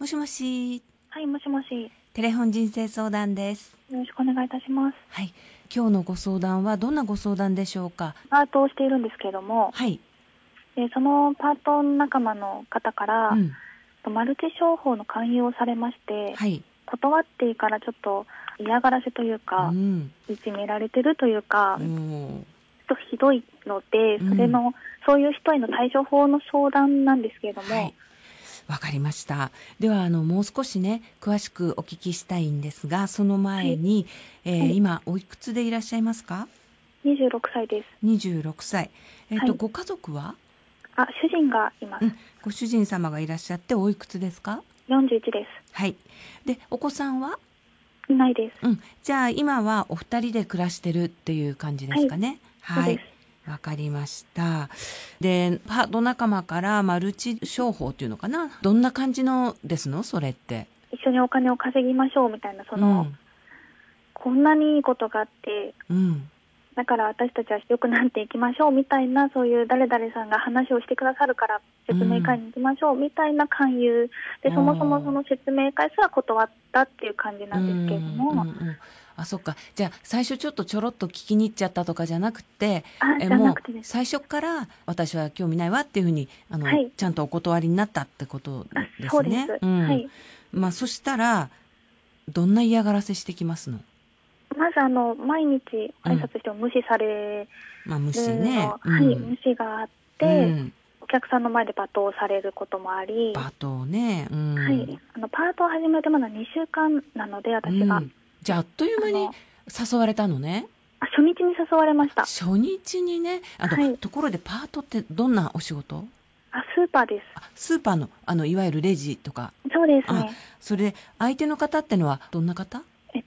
もしもし、 はい、もしもし。 テレフォン人生相談です。 よろしくお願いいたします。 はい、今日のご相談はどんなご相談でしょうか？ パートをしているんですけれども、 はい、 そのパート仲間の方から、 うん、 マルチ商法の勧誘をされまして、 はい、 断っていいからちょっと嫌がらせといううか、 ん、 いじめられてるというか、 おー、 ちょっとひどいので、 うん、 そういう人への対処法の相談なんですけれども、 はい、わかりました。ではもう少しね詳しくお聞きしたいんですが、そのはい、 前に、 はい、 今おいくつでいらっしゃいますか 26歳です。 ？26歳。 はい。 ご家族は？ 主人がいます。 うん、ご主人様がいらっしゃっておいくつですか？ 41ではい。でお子さんは？ す。いないです。 うん。じゃあ今はお二人で暮らしてるっていう感じではい、 すかね。はい。 そうです。 わかりました。で、パート仲間からマルチ商法っていうのかな。どんな感じのですのそれって？ 一緒にお金を稼ぎましょうみたいな、 うん。 こんなにいいことがあって、 うん。 だから私たちは良くなっていきましょうみたいな、そういう誰々さんが話をしてくださるから説明会に行きましょうみたいな勧誘で、そもそもその説明会すら断ったっていう感じうなんですけれどん。うん。うも、 ん。あ、そっか。じゃあ最初ちょっと聞きに行っちゃったとかじゃなくて、 じゃなもうくてです。 最初から私は興味ないわっていうふうにはい。 ちゃんとお断りになったってことですね。 そうです。 うん。 はい。 まあそしたらどんな嫌がらせしてきますの？ まず毎日うん。 挨拶しても無視されまあ虫ね。 るの、はい、 うん。 無視があって、 うん。 お客さんの前で罵倒されることもあり、 罵倒ね。うはい、 ん。 パートを始めてまだ2週間なので、私が、 うん。じゃああっという間にあの、 誘われたのね。 初日に誘われました。 初日にね。 はい。 ところでパートってどんなお仕事？ スーパーです。 スーパーの、いわゆるレジとか。 そうですあ、 ね。 それで、相手の方ってのはどんな方？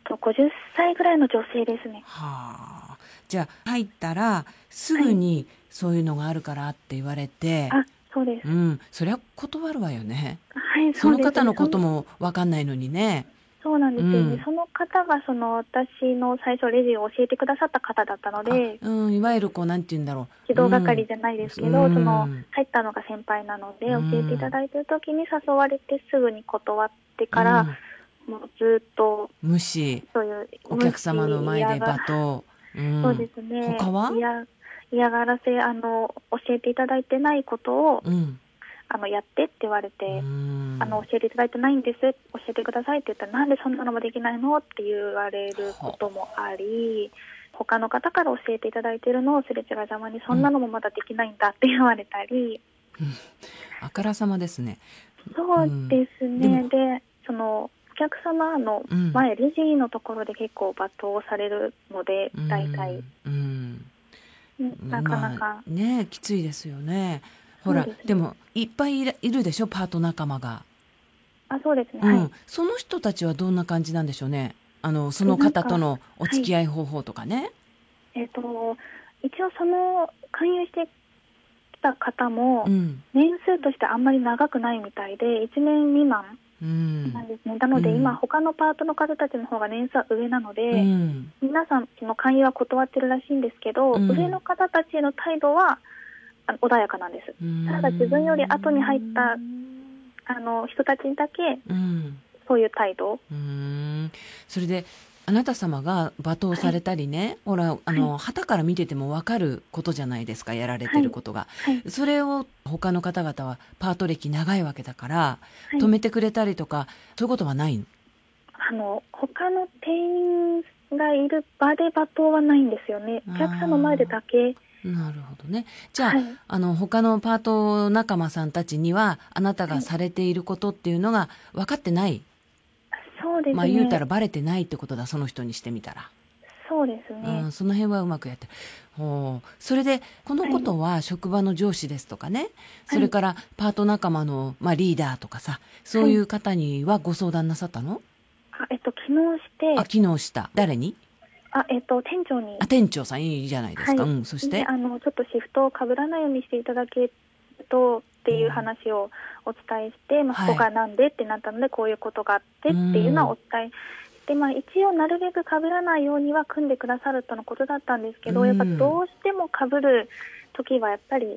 50歳ぐらいの女性ですね。 はあ。じゃあ、入ったら、すはい。 ぐにそういうのがあるからって言われて、 そうです。 うん、そりゃ断るわよね。 はい、 そそうですね。 の方のこともわかんないのにね。 そうなんですよね。 うん。 その方が、私の最初レジを教えてくださった方だったので、 うん、いわゆるなんて言うんだろう。 指導うん。 係じゃないですうけど、 ん。 入ったのが先輩なので、 う教えていたん。 だいている時に誘われてすぐに断ってから、 うん。 もうずっと、 無視。 そういうお無視、 客様の前で罵倒。うそうでん。 すね。 他は？ 嫌がらせ、教えていただいてないことを、 うん。 やってって言われうて、 ん。 教えていただいてないんです、教えてくださいって言ったら、なんでそんなのもできないのって言われることもあり、他の方から教えていただいているのをすれ違いざまに、そんなのもまだできないんだって言われたり、 あからさまですね。うそうん。 ですね。 でも、 で、お客様のうん。 前、レジのところで結構罵倒されるので、 う大体、 ん。うん。 なかなまあか、 ね、きついですよね。ほら、 そうですね。 でも、いっぱいいるでしょ、パート仲間が。 そうですね。 うはい。 ん。その人たちはどんな感じなんでしょうね。そのなんか、 方とのおはい。 付き合い方法とかね。 一応勧誘してきた方も、 うん。 年数としてあんまり長くないみたいで、1年未満うん。 なんですね。なので今、 うん。 他のパートの方たちの方が年数は上なのうで、 ん。 皆さんの勧誘は断ってるらしいんですけど、上うん。 の方たちへの態度は穏やかなんです。 うただ自分より後に入ったん。 人たちにだけうん。 そういう態度。 それで、あなた様が罵倒はい、 されたりね、ほら、 はい、 傍から見ててもわかることじゃないですか、やられてはい、 ることが。 はい、 それを他の方々はパート歴長いわけだから、 はい。 止めてくれたりとか、そういうことはない？ 他の店員がいる場で罵倒はないんですよね。お客さんの前でだけ。 なるほどね。じゃはい、 あ、他のパート仲間さんたちには、あなたはい。 がされていることっていうのが分かってない。 そうでまあ言うたすね。 らバレてないってことだ、その人にしてみたら。 そうですね。 その辺はうまくやってる。それで、このはい、 ことは職場の上司ですとかね、そはい、 れからパート仲間の、リーダーとかさ、そはい。 ういう方にはご相談なさったの？ 昨日しあ、 て、 昨日した。誰に？ 店長に、 あ、店長さんいいじゃないですか。 はい。 うん、そしで、 て。 ちょっとシフトを被らないようにしていただけるとっていううん、 話をお伝えして、そはい。 こがなんでってなったので、こういうことがあってうっていうのはおん、 伝えして、一応なるべく被らないようには組んでくださるとのことだったんですうけど、やっぱん、 どうしても被る時はやっぱり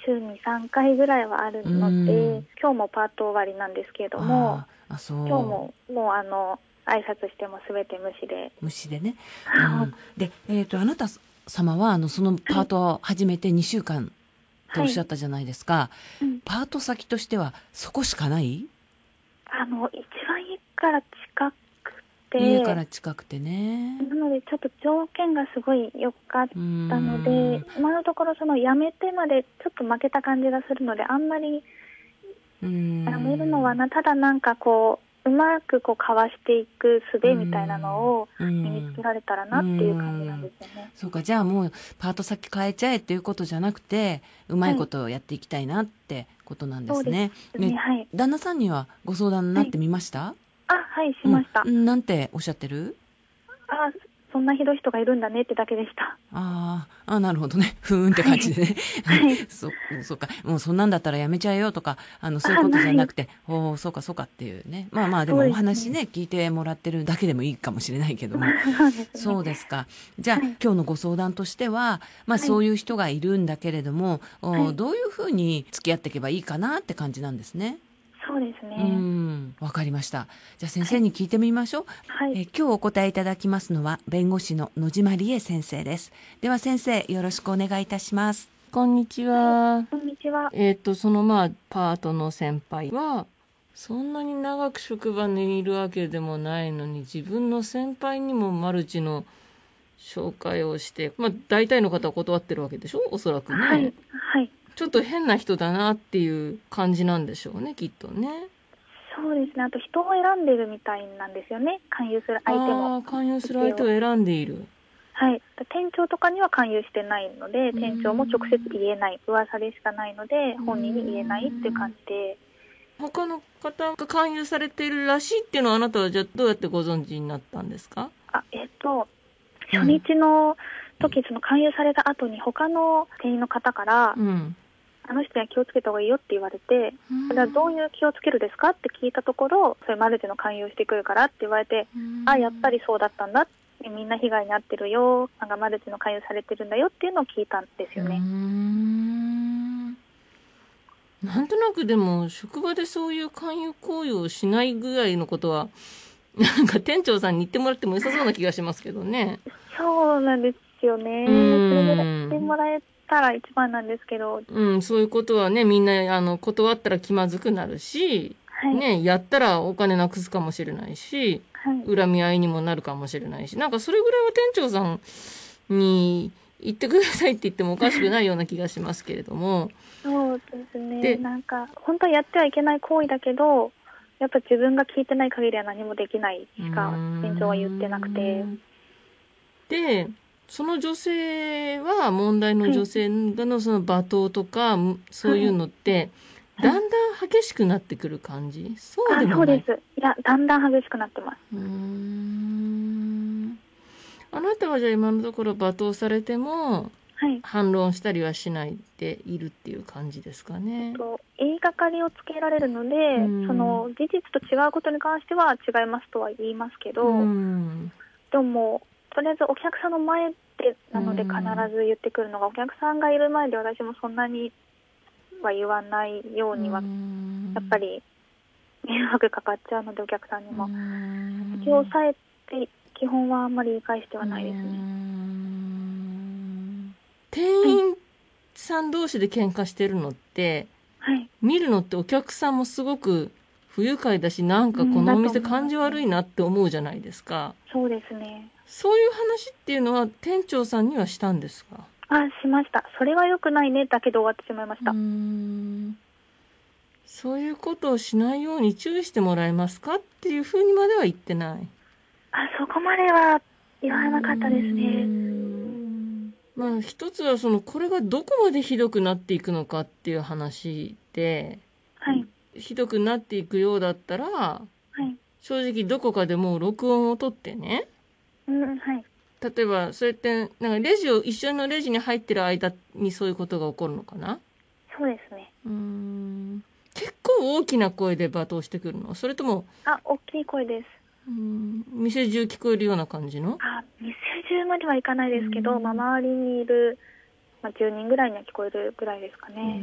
週に3回ぐらいはあるので、今日もパート終わりなんですけれども、 そう今日ももう挨拶してもすべて無視でね、で、あなた様はそのパートを始めて2週間とおっしゃったじゃないですか、パート先としてはそこしかない？ 一番家から近くて、 家から近くてね、 なのでちょっと条件がすごい良かったので、今のところ辞めてまでちょっと負けた感じがするので、あんまり辞めるのはただなんかうまくかわしていく術みたいなのを身につけられたらなっていう感じなんですよね。 そうか、じゃあもうパート先変えちゃえっていうことじゃなくて、うまいことをやっていきたいなってことなんですね。 そうですね、はい。 旦那さんにはご相談になってみました？ はい、しました。 なんておっしゃってる？ そんなひどい人がいるんだねってだけでした。 なるほどね。ふーんって感じでね。そうか。もうそんなんだったらやめちゃえよとか、そういうことじゃなくて、そうかそうかっていうね。まあでもお話ね、聞いてもらってるだけでもいいかもしれないけども。そうですか。じゃあ、今日のご相談としては、そういう人がいるんだけれども、どういうふうに付き合っていけばいいかなって感じなんですね。 そうですね。 わかりました。じゃあ先生に聞いてみましょう。今日お答えいただきますのは弁護士の野島理恵先生です。では先生、よろしくお願いいたします。 こんにちは。 こんにちは。 そのパートの先輩はそんなに長く職場にいるわけでもないのに、自分の先輩にもマルチの紹介をして、大体の方は断ってるわけでしょ、おそらくね。 はい。 ちょっと変な人だなっていう感じなんでしょうね、きっとね。 そうですね。あと人を選んでるみたいなんですよね。勧誘する相手も。 勧誘する相手を選んでいる。 はい。店長とかには勧誘してないので、店長も直接言えない。噂でしかないので、本人に言えないっていう感じで。 他の方が勧誘されているらしいっていうのは、あなたはじゃあどうやってご存知になったんですか？ 初日の時、その勧誘された後に他の店員の方から、あの人には気をつけた方がいいよって言われて、それはどういう気をつけるですかって聞いたところ、それマルチの勧誘してくるからって言われて、やっぱりそうだったんだって、みんな被害に遭ってるよ、マルチの勧誘されてるんだよっていうのを聞いたんですよね。 なんとなくでも職場でそういう勧誘行為をしないぐらいのことはなんか店長さんに言ってもらっても良さそうな気がしますけどね。 そうなんですよね。それぐらい言ってもらえたら一番なんですけど、 そういうことはね、みんな断ったら気まずくなるし、やったらお金なくすかもしれないし、恨み合いにもなるかもしれないし、なんかそれぐらいは店長さんに言ってくださいって言ってもおかしくないような気がしますけれども。 そうですね。なんか本当はやってはいけない行為だけど、やっぱ自分が聞いてない限りは何もできないしか店長は言ってなくて。 で、その女性は、問題の女性のその罵倒とか、そういうのって、だんだん激しくなってくる感じ？そうでもない？ そうです。いや、だんだん激しくなってます。 あなたはじゃあ今のところ罵倒されても、反論したりはしないでいるっていう感じですかね。 言いがかりをつけられるので、その事実と違うことに関しては違いますとは言いますけど、でもとりあえずお客さんの前でなので必ず言ってくるのが、お客さんがいる前で私もそんなには言わないようには、やっぱり迷惑かかっちゃうので、お客さんにも気を抑えて基本はあんまり言い返してはないですね。 店員さん同士で喧嘩してるのって、見るのってお客さんもすごく不愉快だし、なんかこのお店感じ悪いなって思うじゃないですか。 そうですね。 そういう話っていうのは店長さんにはしたんですか？ しました。それは良くないねだけで終わってしまいました。 そういうことをしないように注意してもらえますかっていうふうにまでは言ってない。 そこまでは言わなかったですね。 一つはこれがどこまでひどくなっていくのかっていう話で、ひどくなっていくようだったら、正直どこかでもう録音を取ってね、例えばそうやってなんか一緒のレジに入ってる間にそういうことが起こるのかな。 そうですね。 結構大きな声で罵倒してくるの？それとも大きい声です。 店中聞こえるような感じの？ 店中まではいかないですけど、周りにいる、 10人ぐらいには聞こえるぐらいですかね。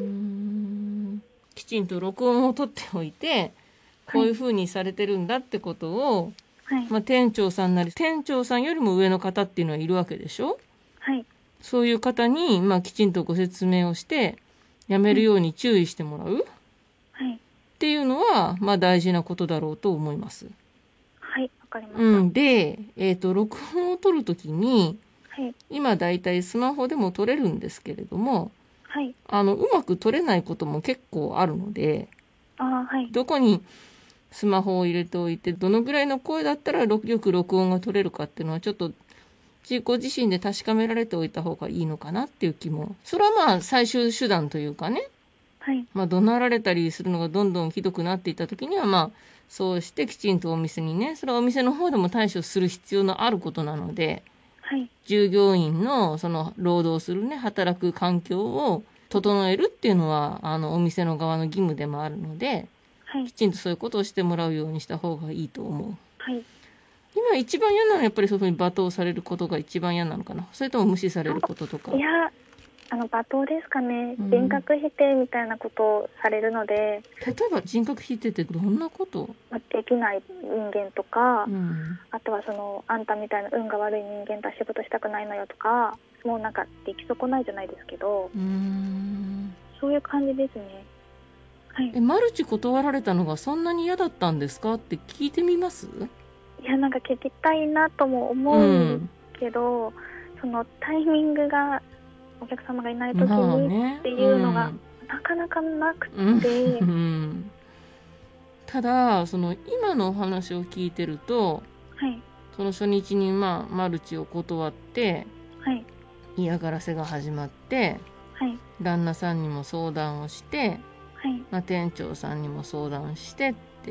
きちんと録音を取っておいて、こういうふうにされてるんだってことを、はい、店長さんなり、店長さんよりも上の方っていうのはいるわけでしょ？ はい。 そういう方に、きちんとご説明をして、やめるように注意してもらう、はい、っていうのは、大事なことだろうと思います。 はい、わかりました。 で、録音を取るときに、はい、今だいたいスマホでも撮れるんですけれども、はい、うまく撮れないことも結構あるので、はい、どこにスマホを入れておいて、どのぐらいの声だったらよく録音が取れるかっていうのはちょっとご自身で確かめられておいた方がいいのかなっていう気も。それは最終手段というかね。はい。怒鳴られたりするのがどんどんひどくなっていった時にはそうしてきちんとお店にね、それはお店の方でも対処する必要のあることなので、はい。従業員のその労働するね、働く環境を整えるっていうのは、お店の側の義務でもあるので、はい。きちんとそういうことをしてもらうようにした方がいいと思う。はい。今一番嫌なのはやっぱりそういうふうに罵倒されることが一番嫌なのかな。それとも無視されることとか。 いや、罵倒ですかね。人格否定みたいなことをされるので。 例えば人格否定ってどんなこと？ できない人間とか、あとはあんたみたいな運が悪い人間とは仕事したくないのよとか、もう出来損ないじゃないですけど、そういう感じですね。 はい。マルチ断られたのがそんなに嫌だったんですかって聞いてみます？ いや、聞きたいなとも思うんけど、そのタイミングがお客様がいない時にっていうのがなかなかなくて、 ただ今のお話を聞いてると、はい、その初日にマルチを断って、はい、嫌がらせが始まって、はい、旦那さんにも相談をして、はい、店長さんにも相談してって、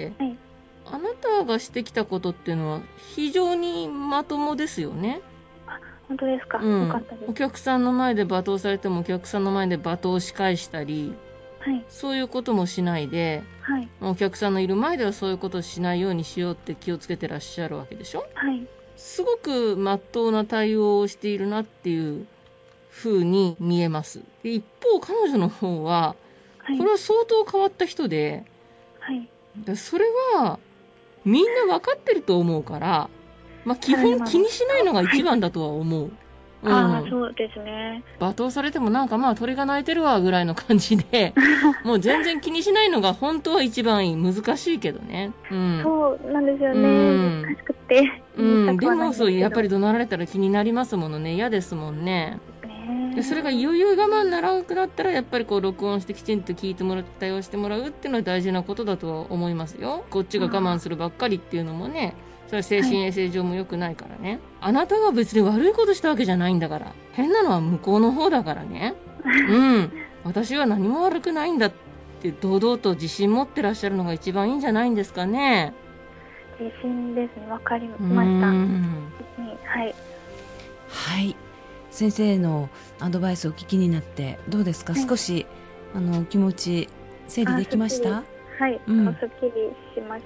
はい、あなたがしてきたことっていうのは非常にまともですよね。 あ、本当ですか。よかったです。 お客さんの前で罵倒されてもお客さんの前で罵倒し返したり、はい、そういうこともしないで、はい、お客さんのいる前ではそういうことをしないようにしようって気をつけてらっしゃるわけでしょ。はい、すごく真っ当な対応をしているなっていう風に見えます。で、一方彼女の方は、はい、これは相当変わった人で、はい、それはみんな分かってると思うから、基本気にしないのが一番だとは思う。 そうですね。 罵倒されても鳥が鳴いてるわぐらいの感じで、もう全然気にしないのが本当は一番いい。難しいけどね。 そうなんですよね。難しくて。 でもやっぱり怒鳴られたら気になりますものね。嫌ですもんね。でそれが余裕我慢ならなくなったらやっぱり録音してきちんと聞いてもらって対応してもらうっていうのは大事なことだとは思いますよ。こっちが我慢するばっかりっていうのもね、それは精神衛生上も良くないからね、はい、あなたが別に悪いことしたわけじゃないんだから、変なのは向こうの方だからね私は何も悪くないんだって堂々と自信持ってらっしゃるのが一番いいんじゃないんですかね。 自信ですね。わかりました。はい。 はい。先生のアドバイスをお聞きになってどうですか？少し気持ち整理できました？ はい、すっきりしました。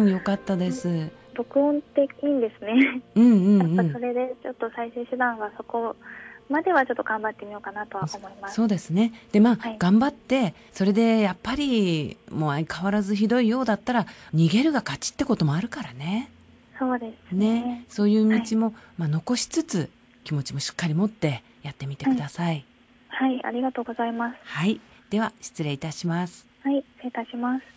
よかったです。 録音っていいんですね。やっぱそれでちょっと再生手段はそこまではちょっと頑張ってみようかなとは思います。 そうですね。ではい、頑張ってそれでやっぱりもう相変わらずひどいようだったら逃げるが勝ちってこともあるからね。 そうですね。 そういう道も、残しつつ気持ちもしっかり持ってやってみてください。 はい、ありがとうございます。 はい、では失礼いたします。 はい、失礼いたします。